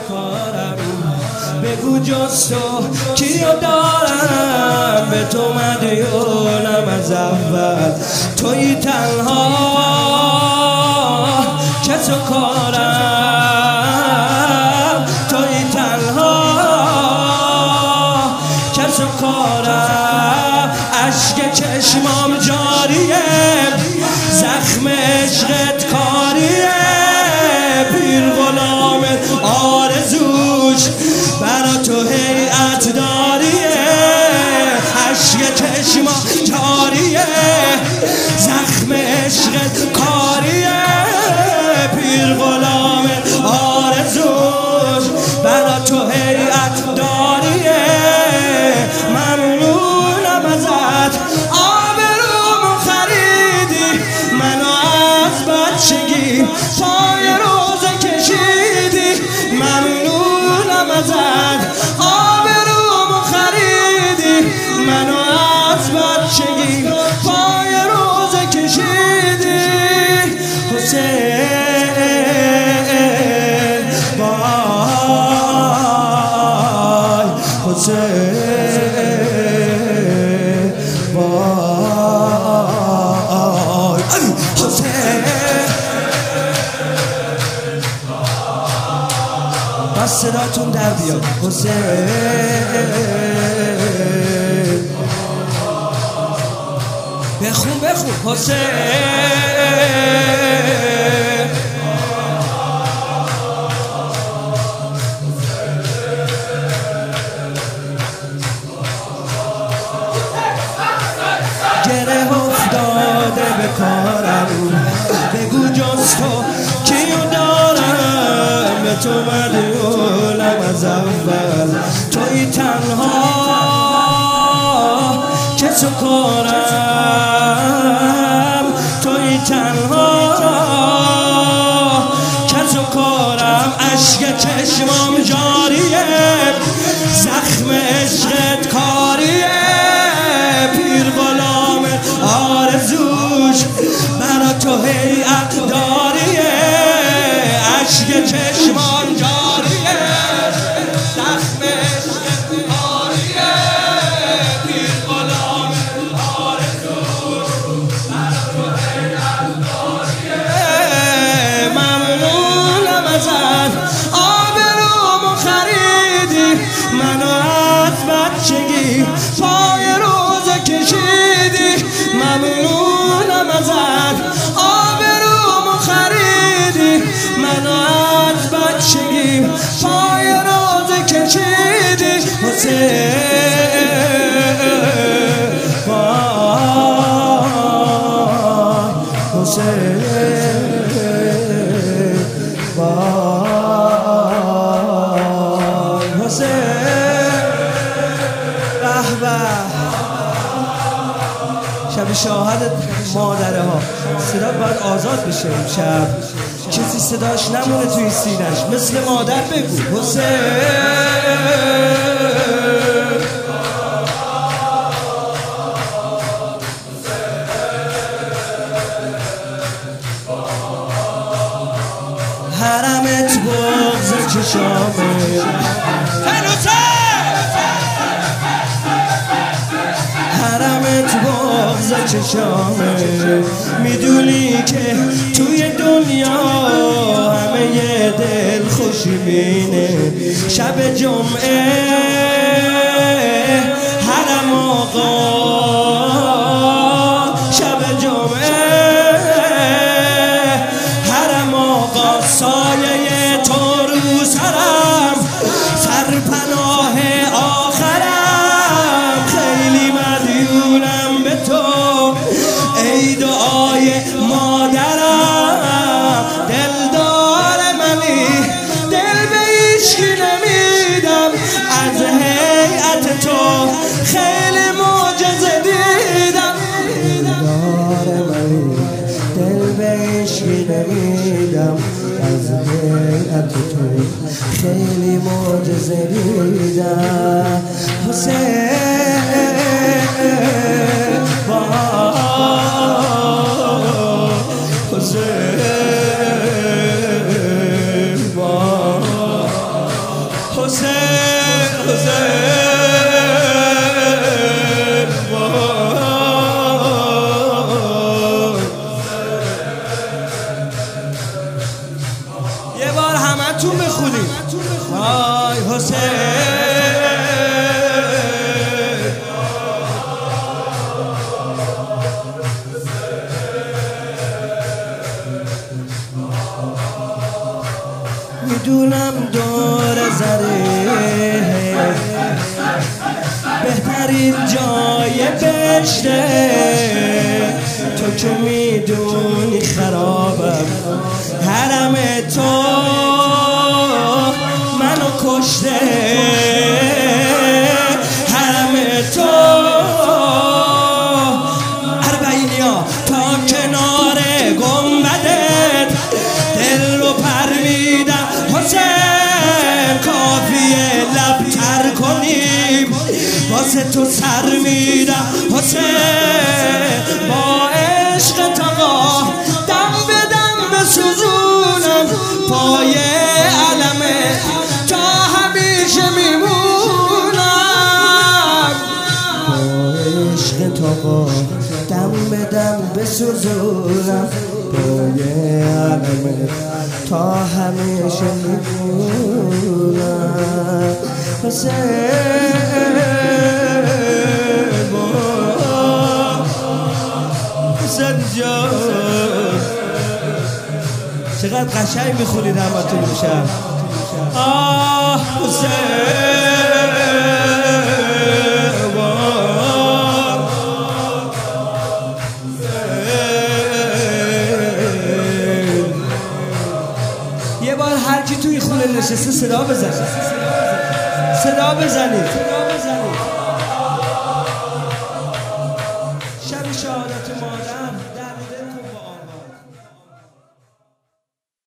کارم بگو جز تو کیو دارم به تو مدیونم از اول توی تنها که تو کارم توی تنها که تو کارم اشک چشمام جاریه زخم عشقت کاریه پیر غلام آرزوش برا تو هیئت داریه اشک چشمام جاریه زخم عشقت کاریه پیر غلام آرزوش برا تو هیئت داریه ممنونم ازت آبرومو خریدی منو از بچگی پای روزه کشیدی ممنونم ازت آبرومو خریدی منو از بچگی پای روزه کشیدی حسین وای حسین وای حسین بس صداتون در بیاد حسین بخون حسین گره افتاده به کارم بگو جز تو کیو دارم به تو مدیونم از اول توی تنها که تو کارم توی تنها که تو کارم اشک چشمام جاریه زخم عشقت کاریه پیر غلام آرزوش برا تو هیئت داریه اشک چشمام جاریه زخم عشقت کاریه پیر غلام آرزوش برا تو هیئت داریه ممنونم ازت آبرومو خریدی منو از بچگی پای روزه کشیدی ممنونم ازت آبرومو خریدی منو از بچگی پای روزه کشیدی حسین وای حسین وای حسین شب شاهد مادره ها صدا باید آزاد بشه امشب کسی صداش نمونه توی سینش مثل مادر بگو حسین حرمت بغض چشامه حرمت بغض چشامه میدونی که توی دنیا همه دل خوشبینه شب جمعه حرم آقا شب جمعه حرم آقا سایه تو رو سرم سرپناه آخرم خیلی مدیونم به تو ای دعای مادرم دلدار منی دل به هیچکی نمیدم از هیئت تو خیلی معجزه دیدم دلدار منی دل به هیچکی نمیدم از هیئت تو خیلی معجزه دیدم حسین حسین همتون بخونید وای حسین. میدونم دور زره بهترین جای بهشته، تو که میدونی خرابم حرم تو منو کشته، حرم تو اربعینیا تا کنار گنبدت دل رو پرویدم حسین، کافیه لب تر کنیم واسه تو سر میدم حسین، با عشق تا دم به دم بسوزونم پای علمه تا همیشه میمونم، با عشق تا دم به دم بسوزونم پای علمه تا همیشه میمونم حسین. چقدر قشنگ میخونید همتون میشم. آه حسین یه بار هر کی توی خونه نشسته صدا بزنید، صدا بزنید.